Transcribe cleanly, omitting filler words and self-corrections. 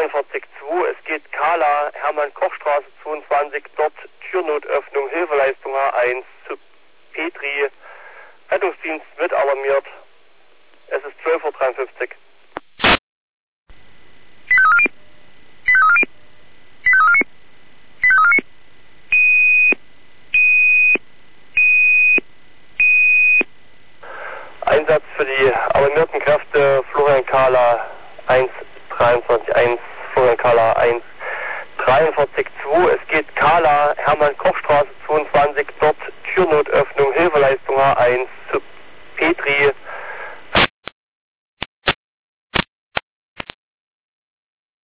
43.2, es geht Kala, Hermann-Koch-Straße 22, dort Türnotöffnung, Hilfeleistung H1 zu Petri, Rettungsdienst mit alarmiert, es ist 12:53 Uhr. Einsatz für die alarmierten Kräfte, Florian Kahler 123.1, Florian Kahler 143.2, es geht Kala, Hermann-Koch-Straße 22, dort Türnotöffnung, Hilfeleistung H1 zu Petri,